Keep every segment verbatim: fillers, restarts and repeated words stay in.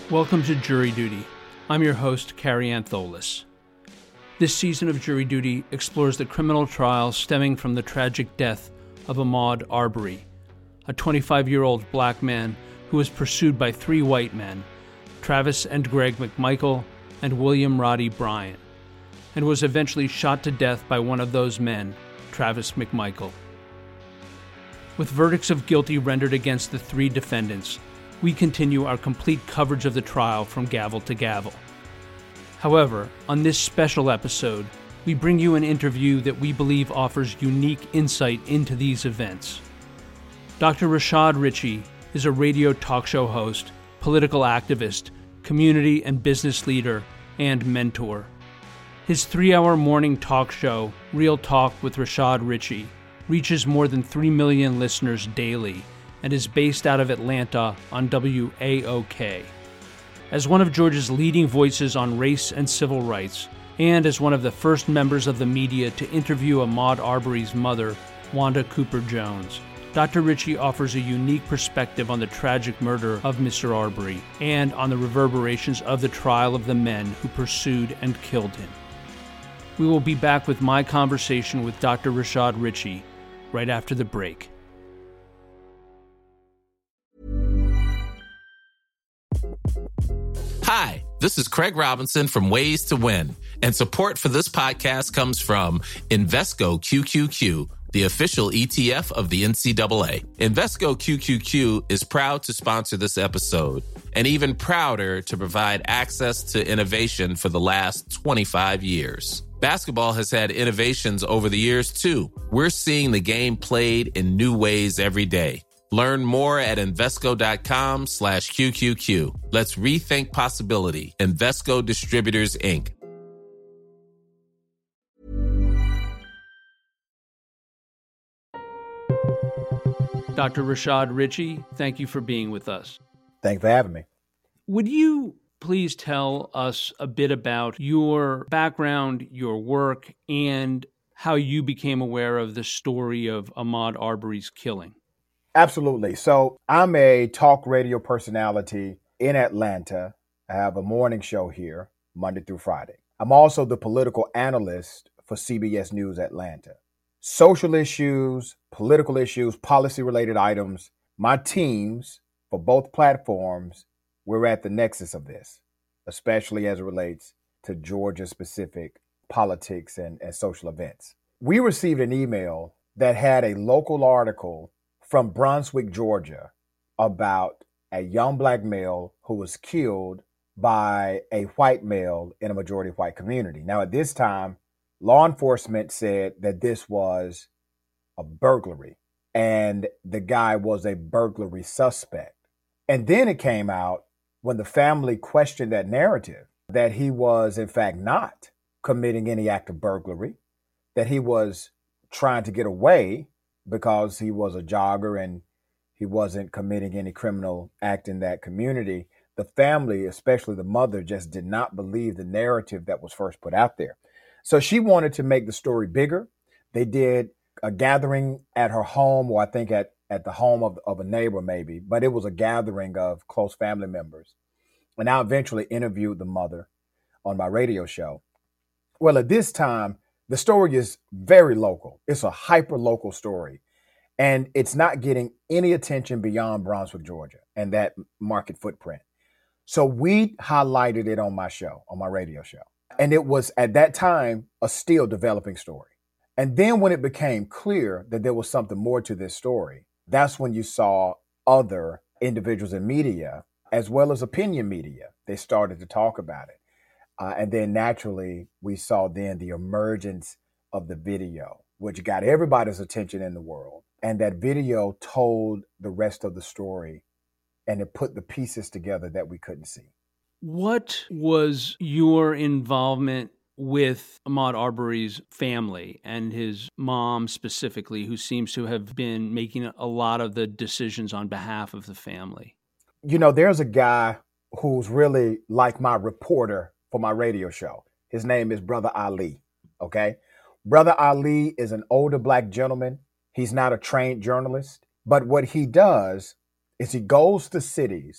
Welcome to Jury Duty. I'm your host, Carrie Antholis. This season of Jury Duty explores the criminal trial stemming from the tragic death of Ahmaud Arbery, a twenty-five-year-old black man who was pursued by three white men, Travis and Greg McMichael and William Roddy Bryan, and was eventually shot to death by one of those men, Travis McMichael. With verdicts of guilty rendered against the three defendants, we continue our complete coverage of the trial from gavel to gavel. However, on this special episode, we bring you an interview that we believe offers unique insight into these events. Doctor Rashad Richey is a radio talk show host, political activist, community and business leader, and mentor. His three-hour morning talk show, Real Talk with Rashad Richey, reaches more than three million listeners daily and is based out of Atlanta on W A O K. As one of Georgia's leading voices on race and civil rights, and as one of the first members of the media to interview Ahmaud Arbery's mother, Wanda Cooper Jones, Doctor Richey offers a unique perspective on the tragic murder of Mister Arbery and on the reverberations of the trial of the men who pursued and killed him. We will be back with my conversation with Doctor Rashad Richey right after the break. Hi, this is Craig Robinson from Ways to Win, and support for this podcast comes from Invesco Q Q Q, the official E T F of the N C double A. Invesco Q Q Q is proud to sponsor this episode, and even prouder to provide access to innovation for the last twenty-five years. Basketball has had innovations over the years, too. We're seeing the game played in new ways every day. Learn more at Invesco.com slash QQQ. Let's rethink possibility. Invesco Distributors, Incorporated. Doctor Rashad Richey, thank you for being with us. Thanks for having me. Would you please tell us a bit about your background, your work, and how you became aware of the story of Ahmaud Arbery's killing? Absolutely. So I'm a talk radio personality in Atlanta. I have a morning show here, Monday through Friday. I'm also the political analyst for C B S News Atlanta. Social issues, political issues, policy-related items, my teams for both platforms, we're at the nexus of this, especially as it relates to Georgia-specific politics and, and social events. We received an email that had a local article from Brunswick, Georgia, about a young black male who was killed by a white male in a majority white community. Now, at this time, law enforcement said that this was a burglary, and the guy was a burglary suspect. And then it came out when the family questioned that narrative that he was, in fact, not committing any act of burglary, that he was trying to get away because he was a jogger and he wasn't committing any criminal act in that community. The family, especially the mother, just did not believe the narrative that was first put out there. So she wanted to make the story bigger. They did a gathering at her home, or I think at, at the home of, of a neighbor maybe, but it was a gathering of close family members. And I eventually interviewed the mother on my radio show. Well, at this time, the story is very local. It's a hyper-local story, and it's not getting any attention beyond Brunswick, Georgia, and that market footprint. So we highlighted it on my show, on my radio show. And it was, at that time, a still developing story. And then when it became clear that there was something more to this story, that's when you saw other individuals in media, as well as opinion media, they started to talk about it. Uh, and then naturally, we saw then the emergence of the video, which got everybody's attention in the world. And that video told the rest of the story, and it put the pieces together that we couldn't see. What was your involvement with Ahmaud Arbery's family and his mom specifically, who seems to have been making a lot of the decisions on behalf of the family? You know, there's a guy who's really like my reporter for my radio show. His name is Brother Ali, okay? Brother Ali is an older black gentleman. He's not a trained journalist, but what he does is he goes to cities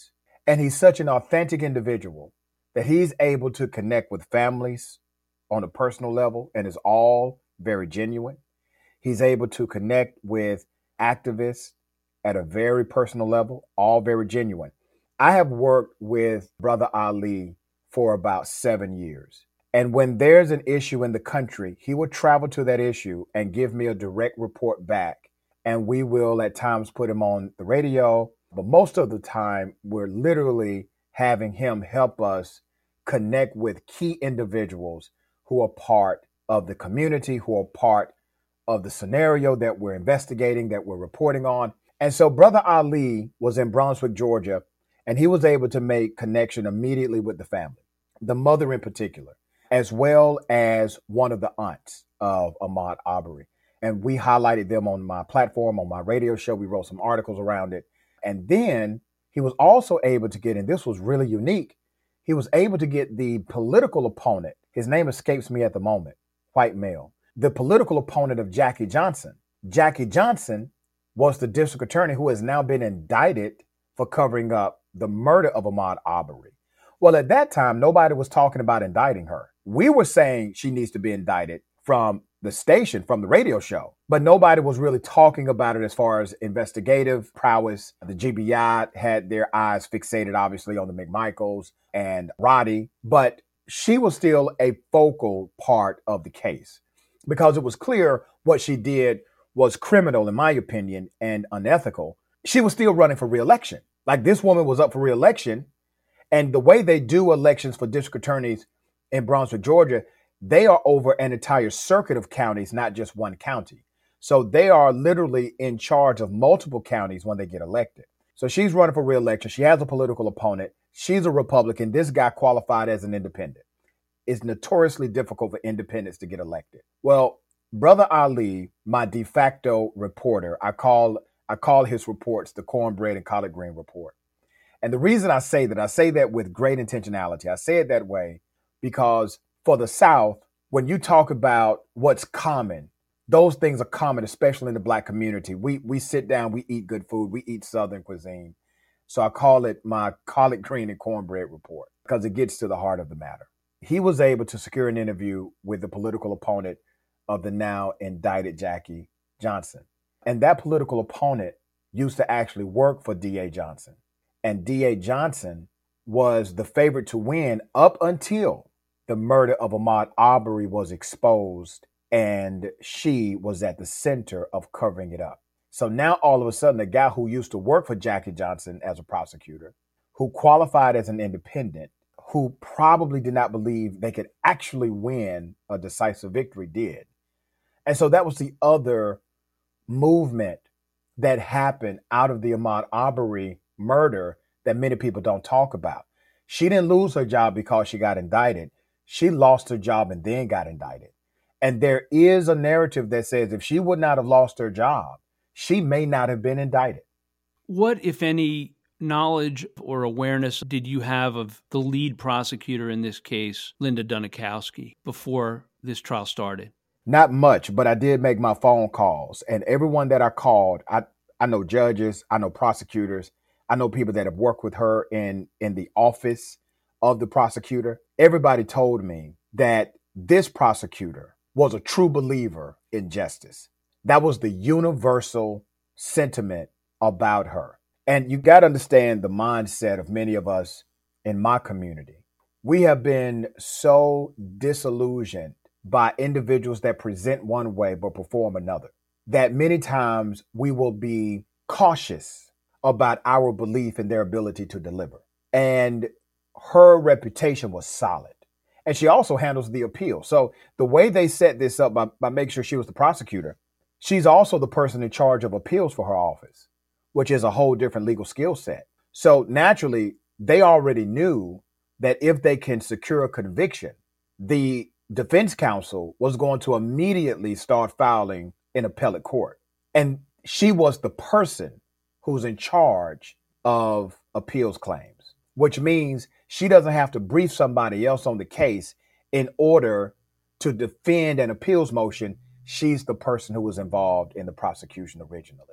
And he's such an authentic individual that he's able to connect with families on a personal level and is all very genuine. He's able to connect with activists at a very personal level, all very genuine. I have worked with Brother Ali for about seven years. And when there's an issue in the country, he would travel to that issue and give me a direct report back. And we will at times put him on the radio. But most of the time, we're literally having him help us connect with key individuals who are part of the community, who are part of the scenario that we're investigating, that we're reporting on. And so Brother Ali was in Brunswick, Georgia, and he was able to make connection immediately with the family, the mother in particular, as well as one of the aunts of Ahmaud Arbery. And we highlighted them on my platform, on my radio show. We wrote some articles around it. And then he was also able to get, and this was really unique, he was able to get the political opponent. His name escapes me at the moment, white male. The political opponent of Jackie Johnson. Jackie Johnson was the district attorney who has now been indicted for covering up the murder of Ahmaud Arbery. Well, at that time, nobody was talking about indicting her. We were saying she needs to be indicted from the station, from the radio show, but nobody was really talking about it as far as investigative prowess. The G B I had their eyes fixated, obviously, on the McMichaels and Roddy, but she was still a focal part of the case because it was clear what she did was criminal, in my opinion, and unethical. She was still running for re-election. Like, this woman was up for re-election, and the way they do elections for district attorneys in Brunswick, Georgia, they are over an entire circuit of counties, not just one county. So they are literally in charge of multiple counties when they get elected. So she's running for re-election. She has a political opponent. She's a Republican. This guy qualified as an independent. It's notoriously difficult for independents to get elected. Well, Brother Ali, my de facto reporter, I call I call his reports the cornbread and collard green report. And the reason I say that, I say that with great intentionality. I say it that way because for the South, when you talk about what's common, those things are common, especially in the Black community. We we sit down, we eat good food, we eat Southern cuisine. So I call it my collard green and cornbread report because it gets to the heart of the matter. He was able to secure an interview with the political opponent of the now indicted Jackie Johnson. And that political opponent used to actually work for D A Johnson. And D A Johnson was the favorite to win up until the murder of Ahmaud Arbery was exposed, and she was at the center of covering it up. So now all of a sudden, the guy who used to work for Jackie Johnson as a prosecutor, who qualified as an independent, who probably did not believe they could actually win a decisive victory, did. And so that was the other movement that happened out of the Ahmaud Arbery murder that many people don't talk about. She didn't lose her job because she got indicted. She lost her job and then got indicted. And there is a narrative that says if she would not have lost her job, she may not have been indicted. What, if any, knowledge or awareness did you have of the lead prosecutor in this case, Linda Dunikowski, before this trial started? Not much, but I did make my phone calls. And everyone that I called, I, I know judges, I know prosecutors, I know people that have worked with her in, in the office of the prosecutor. Everybody told me that this prosecutor was a true believer in justice. That was the universal sentiment about her. And you got to understand the mindset of many of us in my community. We have been so disillusioned by individuals that present one way but perform another, that many times we will be cautious about our belief in their ability to deliver. And her reputation was solid. And she also handles the appeal. So the way they set this up by, by making sure she was the prosecutor, she's also the person in charge of appeals for her office, which is a whole different legal skill set. So naturally, they already knew that if they can secure a conviction, the defense counsel was going to immediately start filing in appellate court. And she was the person who's in charge of appeals claims, which means she doesn't have to brief somebody else on the case in order to defend an appeals motion. She's the person who was involved in the prosecution originally.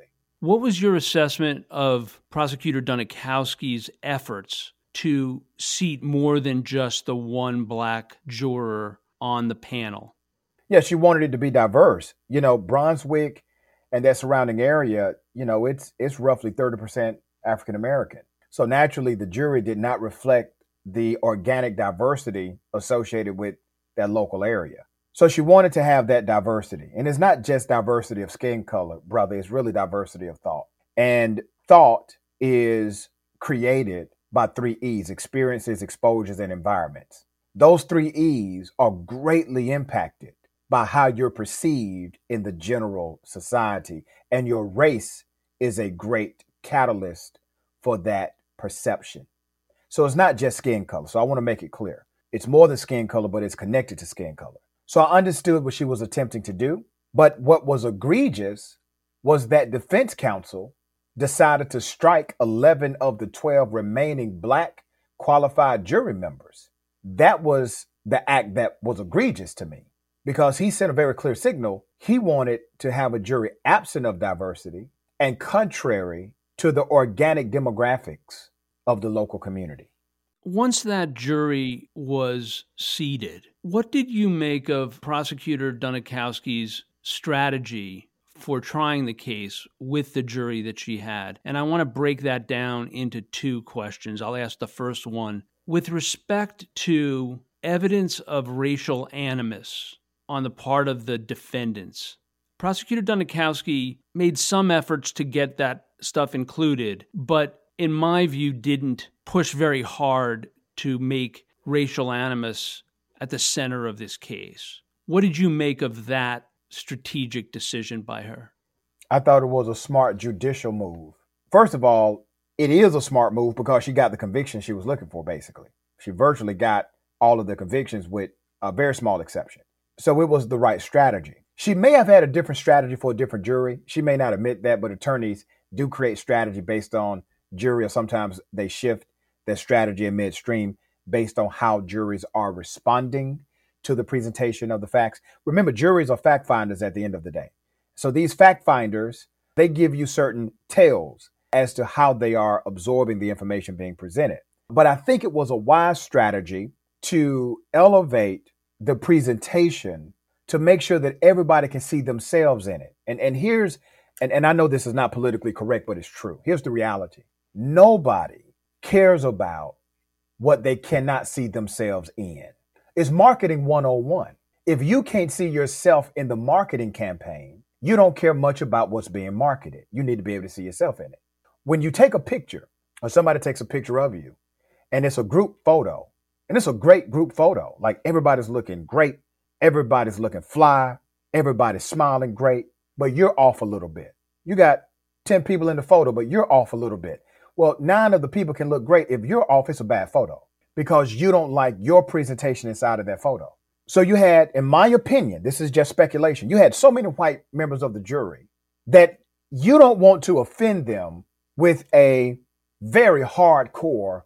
What was your assessment of Prosecutor Dunikowski's efforts to seat more than just the one black juror on the panel? Yeah, she wanted it to be diverse. You know, Brunswick and that surrounding area, you know, it's it's roughly thirty percent African American. So naturally, the jury did not reflect the organic diversity associated with that local area. So she wanted to have that diversity. And it's not just diversity of skin color, brother. It's really diversity of thought. And thought is created by three E's: experiences, exposures, and environments. Those three E's are greatly impacted by how you're perceived in the general society. And your race is a great catalyst for that perception. So it's not just skin color. So I want to make it clear. It's more than skin color, but it's connected to skin color. So I understood what she was attempting to do. But what was egregious was that defense counsel decided to strike eleven of the twelve remaining black qualified jury members. That was the act that was egregious to me, because he sent a very clear signal. He wanted to have a jury absent of diversity and contrary to the organic demographics of the local community. Once that jury was seated, what did you make of Prosecutor Dunikowski's strategy for trying the case with the jury that she had? And I want to break that down into two questions. I'll ask the first one. With respect to evidence of racial animus on the part of the defendants, Prosecutor Dunikowski made some efforts to get that stuff included, but in my view, didn't push very hard to make racial animus at the center of this case. What did you make of that strategic decision by her? I thought it was a smart judicial move. First of all, it is a smart move because she got the conviction she was looking for, basically. She virtually got all of the convictions with a very small exception. So it was the right strategy. She may have had a different strategy for a different jury. She may not admit that, but attorneys do create strategy based on jury, or sometimes they shift their strategy in midstream based on how juries are responding to the presentation of the facts. Remember, juries are fact finders at the end of the day. So these fact finders, they give you certain tales as to how they are absorbing the information being presented. But I think it was a wise strategy to elevate the presentation to make sure that everybody can see themselves in it. And, and here's, and, and I know this is not politically correct, but it's true. Here's the reality. Nobody cares about what they cannot see themselves in. It's marketing one oh one. If you can't see yourself in the marketing campaign, you don't care much about what's being marketed. You need to be able to see yourself in it. When you take a picture, or somebody takes a picture of you, and it's a group photo, and it's a great group photo, like everybody's looking great, everybody's looking fly, everybody's smiling great, but you're off a little bit. You got ten people in the photo, but you're off a little bit. Well, nine of the people can look great. If you're off, it's a bad photo because you don't like your presentation inside of that photo. So you had, in my opinion, this is just speculation, you had so many white members of the jury that you don't want to offend them with a very hardcore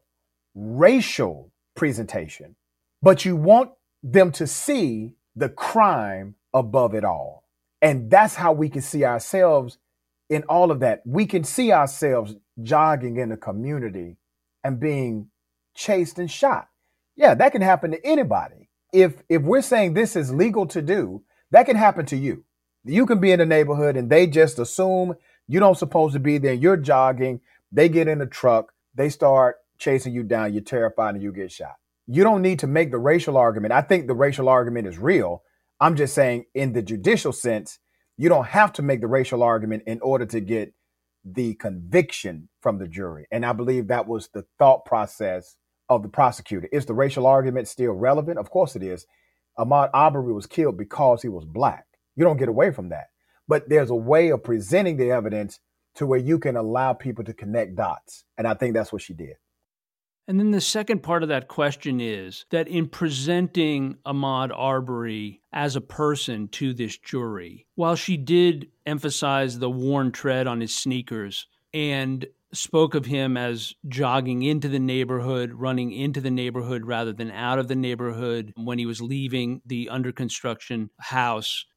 racial presentation, but you want them to see the crime above it all. And that's how we can see ourselves in all of that. We can see ourselves jogging in the community and being chased and shot. Yeah, that can happen to anybody. If if we're saying this is legal to do, that can happen to you. You can be in the neighborhood and they just assume you don't supposed to be there. You're jogging. They get in a truck. They start chasing you down. You're terrified and you get shot. You don't need to make the racial argument. I think the racial argument is real. I'm just saying in the judicial sense, you don't have to make the racial argument in order to get the conviction from the jury. And I believe that was the thought process of the prosecutor. Is the racial argument still relevant? Of course it is. Ahmaud Arbery was killed because he was black. You don't get away from that. But there's a way of presenting the evidence to where you can allow people to connect dots. And I think that's what she did. And then the second part of that question is that in presenting Ahmaud Arbery as a person to this jury, while she did emphasize the worn tread on his sneakers and spoke of him as jogging into the neighborhood, running into the neighborhood rather than out of the neighborhood when he was leaving the under construction house,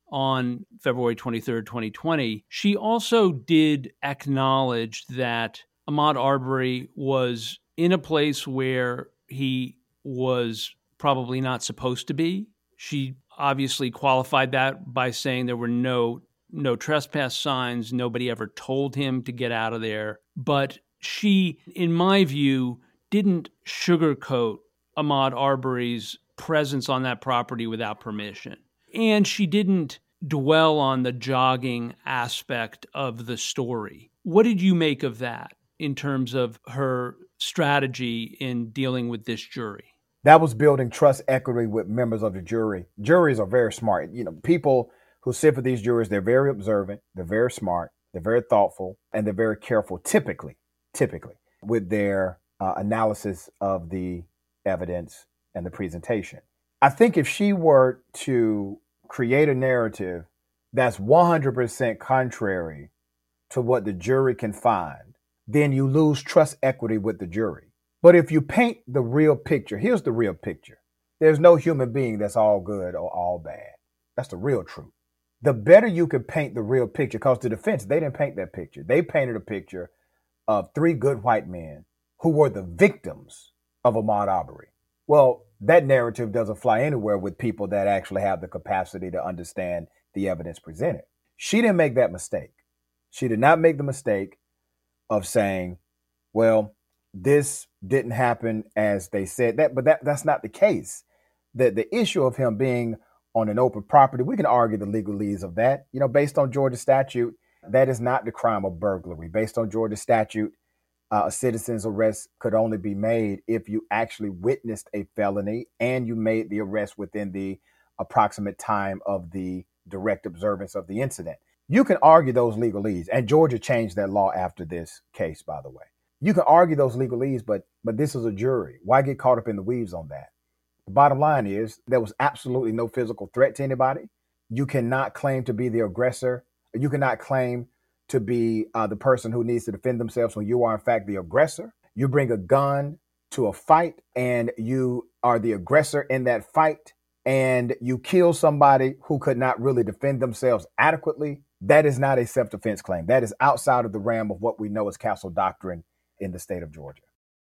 on February twenty-third, twenty twenty, she also did acknowledge that Ahmaud Arbery was in a place where he was probably not supposed to be. She obviously qualified that by saying there were no no trespass signs. Nobody ever told him to get out of there. But she, in my view, didn't sugarcoat Ahmaud Arbery's presence on that property without permission. And she didn't dwell on the jogging aspect of the story. What did you make of that in terms of her strategy in dealing with this jury? That was building trust equity with members of the jury. Juries are very smart. You know, people who sit for these juries, they're very observant, they're very smart, they're very thoughtful, and they're very careful, typically, typically, with their uh, analysis of the evidence and the presentation. I think if she were to create a narrative that's one hundred percent contrary to what the jury can find, then you lose trust equity with the jury. But if you paint the real picture, here's the real picture. There's no human being that's all good or all bad. That's the real truth. The better you can paint the real picture, because the defense, they didn't paint that picture. They painted a picture of three good white men who were the victims of Ahmaud Arbery. Well, that narrative doesn't fly anywhere with people that actually have the capacity to understand the evidence presented. She didn't make that mistake. She did not make the mistake of saying, well, this didn't happen as they said that, but that, that's not the case. The, the issue of him being on an open property, we can argue the legalese of that. You know, based on Georgia statute, that is not the crime of burglary. Based on Georgia statute, uh, a citizen's arrest could only be made if you actually witnessed a felony and you made the arrest within the approximate time of the direct observance of the incident. You can argue those legalese, and Georgia changed that law after this case, by the way. You can argue those legalese, but but this is a jury. Why get caught up in the weeds on that? The bottom line is there was absolutely no physical threat to anybody. You cannot claim to be the aggressor. You cannot claim to be uh, the person who needs to defend themselves when you are, in fact, the aggressor. You bring a gun to a fight and you are the aggressor in that fight and you kill somebody who could not really defend themselves adequately. That is not a self-defense claim. That is outside of the realm of what we know as castle doctrine in the state of Georgia.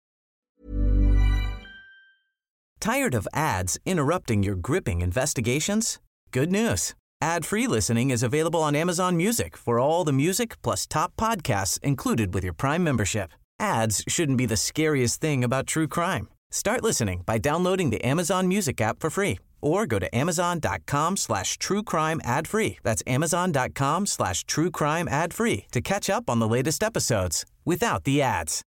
Tired of ads interrupting your gripping investigations? Good news. Ad-free listening is available on Amazon Music for all the music plus top podcasts included with your Prime membership. Ads shouldn't be the scariest thing about true crime. Start listening by downloading the Amazon Music app for free or go to amazon.com slash true crime ad free. That's amazon.com slash true crime ad free to catch up on the latest episodes without the ads.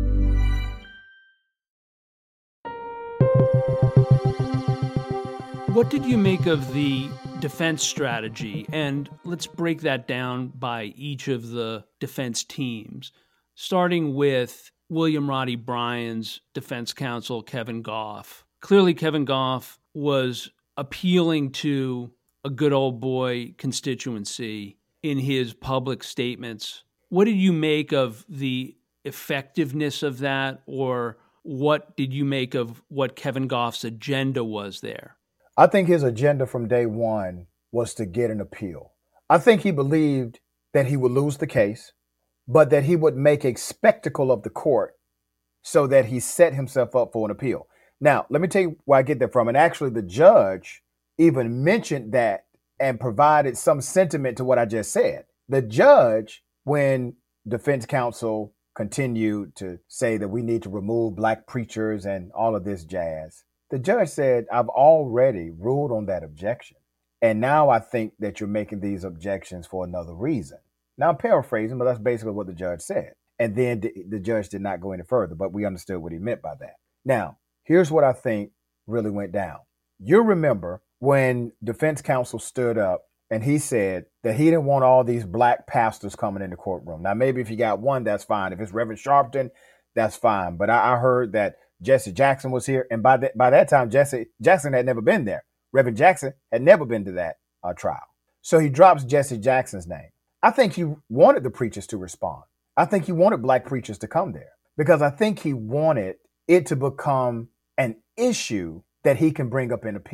What did you make of the defense strategy? And let's break that down by each of the defense teams, starting with William Roddy Bryan's defense counsel, Kevin Goff. Clearly, Kevin Goff was appealing to a good old boy constituency in his public statements. What did you make of the effectiveness of that, or what did you make of what Kevin Goff's agenda was there? I think his agenda from day one was to get an appeal. I think he believed that he would lose the case, but that he would make a spectacle of the court so that he set himself up for an appeal. Now, let me tell you where I get that from. And actually, the judge even mentioned that and provided some sentiment to what I just said. The judge, when defense counsel continued to say that we need to remove black preachers and all of this jazz, the judge said, I've already ruled on that objection. And now I think that you're making these objections for another reason. Now I'm paraphrasing, but that's basically what the judge said. And then the judge did not go any further, but we understood what he meant by that. Now, here's what I think really went down. You remember when defense counsel stood up and he said that he didn't want all these black pastors coming in the courtroom. Now, maybe if you got one, that's fine. If it's Reverend Sharpton, that's fine. But I, I heard that Jesse Jackson was here. And by that, by that time, Jesse Jackson had never been there. Reverend Jackson had never been to that uh, trial. So he drops Jesse Jackson's name. I think he wanted the preachers to respond. I think he wanted black preachers to come there because I think he wanted it to become an issue that he can bring up in appeal.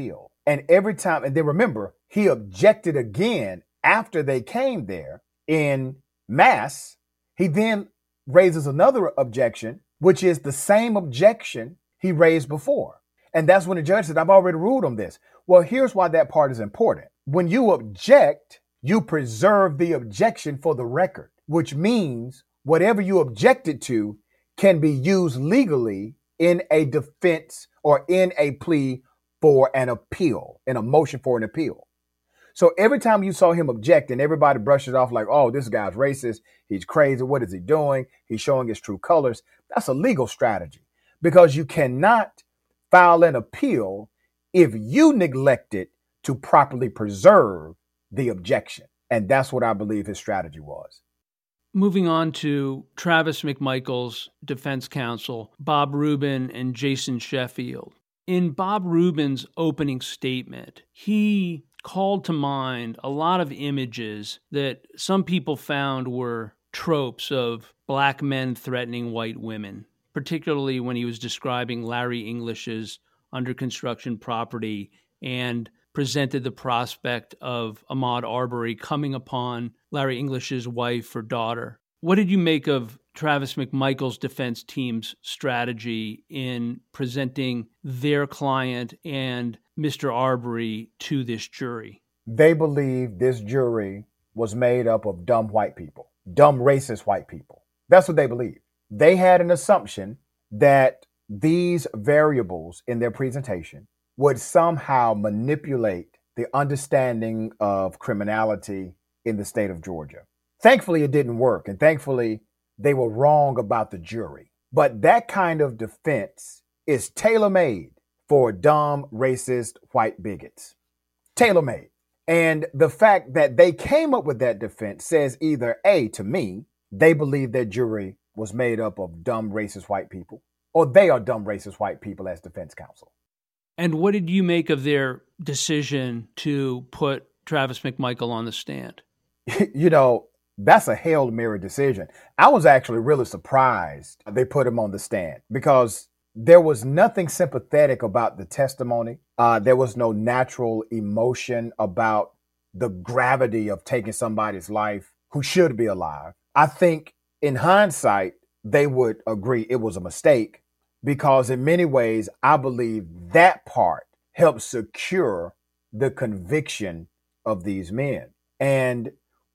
And every time, and then remember, he objected again after they came there in mass. He then raises another objection, which is the same objection he raised before. And that's when the judge said, I've already ruled on this. Well, here's why that part is important. When you object, you preserve the objection for the record, which means whatever you objected to can be used legally in a defense or in a plea for an appeal, in a motion for an appeal. So every time you saw him object and everybody brushed it off like, oh, this guy's racist, he's crazy, what is he doing? He's showing his true colors. That's a legal strategy because you cannot file an appeal if you neglected to properly preserve the objection. And that's what I believe his strategy was. Moving on to Travis McMichael's defense counsel, Bob Rubin and Jason Sheffield. In Bob Rubin's opening statement, he called to mind a lot of images that some people found were tropes of black men threatening white women, particularly when he was describing Larry English's under construction property and presented the prospect of Ahmaud Arbery coming upon Larry English's wife or daughter. What did you make of Travis McMichael's defense team's strategy in presenting their client and Mister Arbery to this jury? They believe this jury was made up of dumb white people, dumb racist white people. That's what they believe. They had an assumption that these variables in their presentation would somehow manipulate the understanding of criminality in the state of Georgia. Thankfully, it didn't work, and thankfully, they were wrong about the jury. But that kind of defense is tailor-made for dumb, racist, white bigots. Tailor-made. And the fact that they came up with that defense says either A, to me, they believe their jury was made up of dumb, racist white people, or they are dumb, racist white people as defense counsel. And what did you make of their decision to put Travis McMichael on the stand? You know, that's a Hail Mary decision. I was actually really surprised they put him on the stand because there was nothing sympathetic about the testimony. Uh, there was no natural emotion about the gravity of taking somebody's life who should be alive. I think in hindsight, they would agree it was a mistake because in many ways, I believe that part helped secure the conviction of these men. And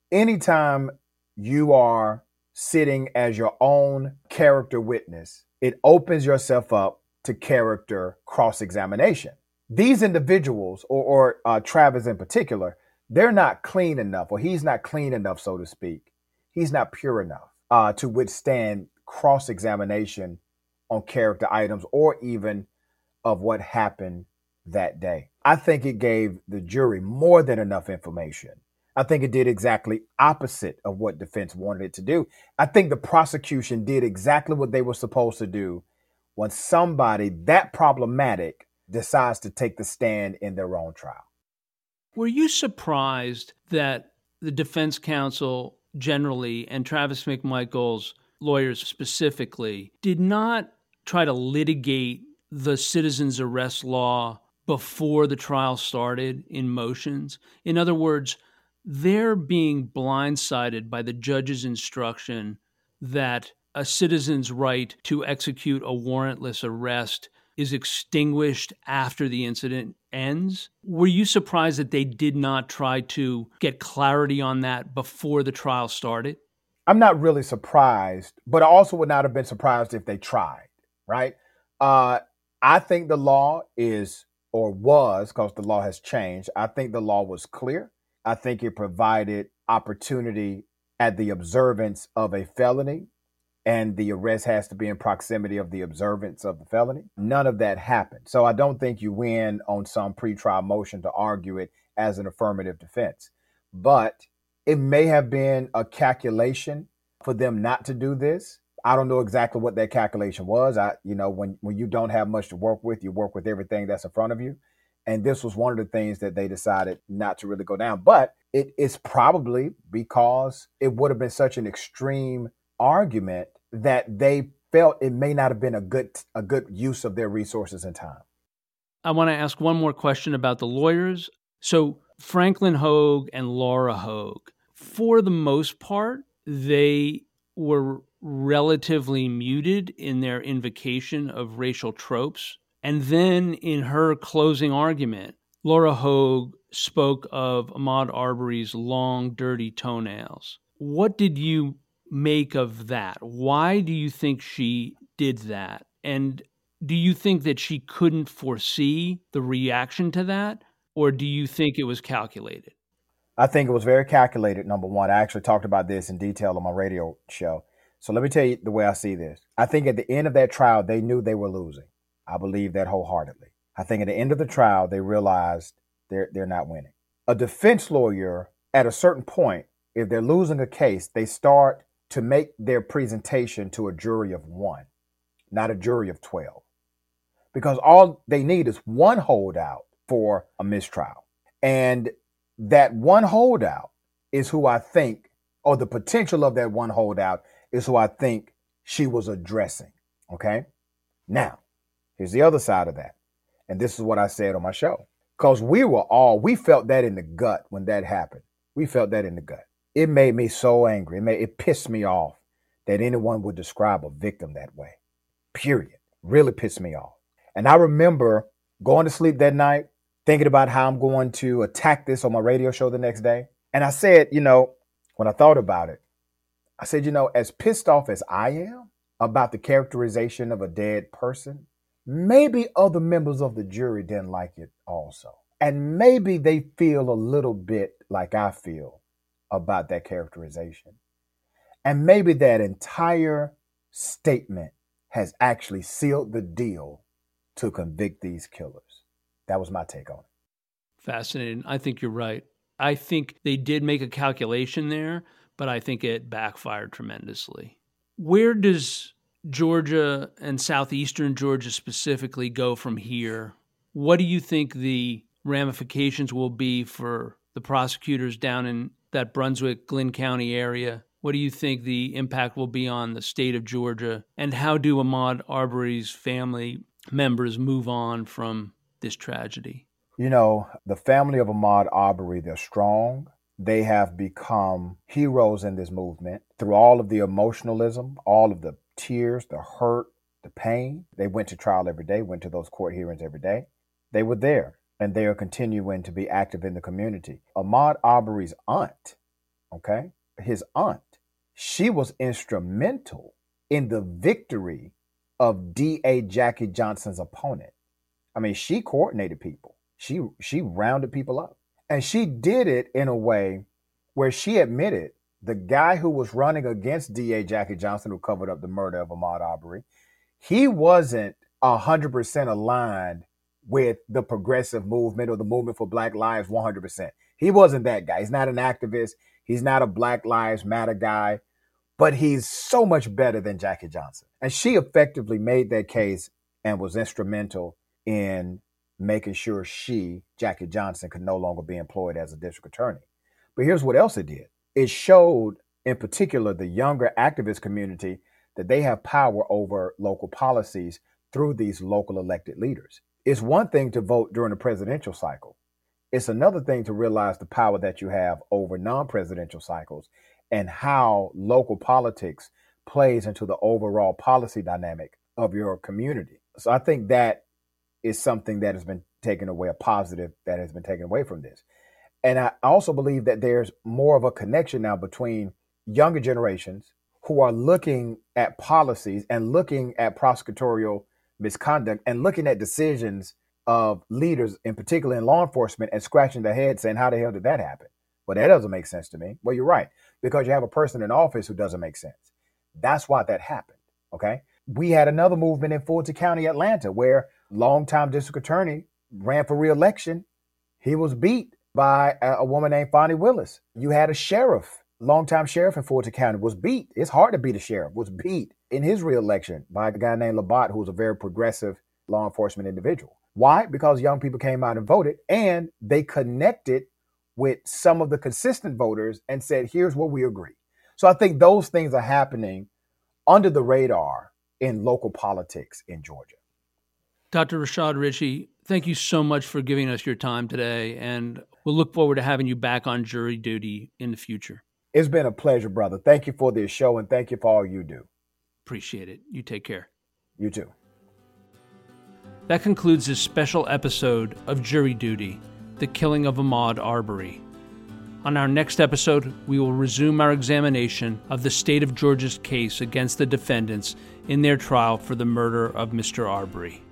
anytime you are sitting as your own character witness, it opens yourself up to character cross-examination. These individuals, or, or uh, Travis in particular, they're not clean enough, or he's not clean enough, so to speak. He's not pure enough uh, to withstand cross-examination on character items or even of what happened that day. I think it gave the jury more than enough information. I think it did exactly opposite of what defense wanted it to do. I think the prosecution did exactly what they were supposed to do when somebody that problematic decides to take the stand in their own trial. Were you surprised that the defense counsel generally and Travis McMichael's lawyers specifically did not try to litigate the citizen's arrest law before the trial started in motions? In other words, they're being blindsided by the judge's instruction that a citizen's right to execute a warrantless arrest is extinguished after the incident ends. Were you surprised that they did not try to get clarity on that before the trial started? I'm not really surprised, but I also would not have been surprised if they tried, right? Uh, I think the law is, or was, because the law has changed, I think the law was clear. I think it provided opportunity at the observance of a felony, and the arrest has to be in proximity of the observance of the felony. None of that happened. So I don't think you win on some pretrial motion to argue it as an affirmative defense. But it may have been a calculation for them not to do this. I don't know exactly what that calculation was. I, you know, when, when you don't have much to work with, you work with everything that's in front of you. And this was one of the things that they decided not to really go down. But it is probably because it would have been such an extreme argument that they felt it may not have been a good a good use of their resources and time. I want to ask one more question about the lawyers. So Franklin Hoag and Laura Hoag, for the most part, they were relatively muted in their invocation of racial tropes. And then in her closing argument, Laura Hoag spoke of Ahmaud Arbery's long, dirty toenails. What did you make of that? Why do you think she did that? And do you think that she couldn't foresee the reaction to that? Or do you think it was calculated? I think it was very calculated, number one. I actually talked about this in detail on my radio show. So let me tell you the way I see this. I think at the end of that trial, they knew they were losing. I believe that wholeheartedly. I think at the end of the trial, they realized they're, they're not winning. A defense lawyer, at a certain point, if they're losing a case, they start to make their presentation to a jury of one, not a jury of twelve. Because all they need is one holdout for a mistrial. And that one holdout is who I think, or the potential of that one holdout is who I think she was addressing. Okay? Now, here's the other side of that. And this is what I said on my show. Because we were all, we felt that in the gut when that happened. We felt that in the gut. It made me so angry. It made, it pissed me off that anyone would describe a victim that way. Period. Really pissed me off. And I remember going to sleep that night, thinking about how I'm going to attack this on my radio show the next day. And I said, you know, when I thought about it, I said, you know, as pissed off as I am about the characterization of a dead person, maybe other members of the jury didn't like it also. And maybe they feel a little bit like I feel about that characterization. And maybe that entire statement has actually sealed the deal to convict these killers. That was my take on it. Fascinating. I think you're right. I think they did make a calculation there, but I think it backfired tremendously. Where does Georgia and southeastern Georgia specifically go from here? What do you think the ramifications will be for the prosecutors down in that Brunswick, Glynn County area? What do you think the impact will be on the state of Georgia? And how do Ahmaud Arbery's family members move on from this tragedy? You know, the family of Ahmaud Arbery, they're strong. They have become heroes in this movement through all of the emotionalism, all of the tears, the hurt, the pain. They went to trial every day, went to those court hearings every day. They were there, and they are continuing to be active in the community. Ahmaud Arbery's aunt, okay, his aunt, she was instrumental in the victory of D A Jackie Johnson's opponent. I mean, she coordinated people. She she rounded people up. And she did it in a way where she admitted the guy who was running against D A Jackie Johnson, who covered up the murder of Ahmaud Arbery, he wasn't one hundred percent aligned with the progressive movement or the movement for Black Lives one hundred percent. He wasn't that guy. He's not an activist. He's not a Black Lives Matter guy, but he's so much better than Jackie Johnson. And she effectively made that case and was instrumental in making sure she, Jackie Johnson, could no longer be employed as a district attorney. But here's what else it did. It showed, in particular, the younger activist community that they have power over local policies through these local elected leaders. It's one thing to vote during a presidential cycle. It's another thing to realize the power that you have over non-presidential cycles and how local politics plays into the overall policy dynamic of your community. So I think that is something that has been taken away, a positive that has been taken away from this. And I also believe that there's more of a connection now between younger generations who are looking at policies and looking at prosecutorial misconduct and looking at decisions of leaders, in particular in law enforcement, and scratching their head saying, how the hell did that happen? Well, that doesn't make sense to me. Well, you're right, because you have a person in office who doesn't make sense. That's why that happened, okay? We had another movement in Fulton County, Atlanta, where longtime district attorney ran for re-election. He was beat by a, a woman named Fonnie Willis. You had a sheriff, longtime sheriff in Fulton County, was beat. It's hard to beat a sheriff, was beat in his re-election by a guy named Labatt, who was a very progressive law enforcement individual. Why? Because young people came out and voted, and they connected with some of the consistent voters and said, here's what we agree. So I think those things are happening under the radar in local politics in Georgia. Doctor Rashad Richey, Thank you so much for giving us your time today, and we'll look forward to having you back on Jury Duty in the future. It's been a pleasure, brother. Thank you for this show, and thank you for all you do. Appreciate it. You take care. You too. That concludes this special episode of Jury Duty, The Killing of Ahmaud Arbery. On our next episode, we will resume our examination of the state of Georgia's case against the defendants in their trial for the murder of Mister Arbery.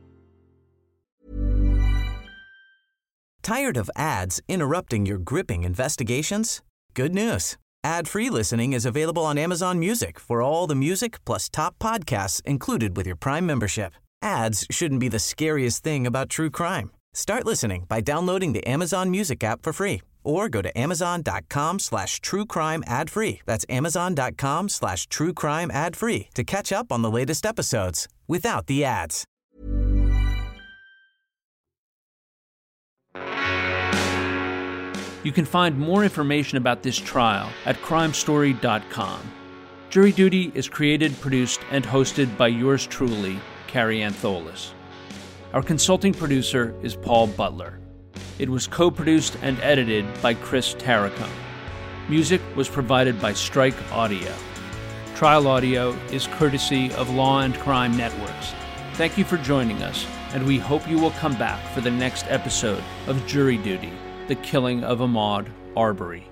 Tired of ads interrupting your gripping investigations? Good news. Ad-free listening is available on Amazon Music for all the music plus top podcasts included with your Prime membership. Ads shouldn't be the scariest thing about true crime. Start listening by downloading the Amazon Music app for free or go to amazon.com slash true crime ad free. That's amazon.com slash true crime ad free to catch up on the latest episodes without the ads. You can find more information about this trial at crime story dot com. Jury Duty is created, produced, and hosted by yours truly, Carrie Antholis. Our consulting producer is Paul Butler. It was co-produced and edited by Chris Tarracone. Music was provided by Strike Audio. Trial audio is courtesy of Law and Crime Networks. Thank you for joining us, and we hope you will come back for the next episode of Jury Duty, The Killing of Ahmaud Arbery.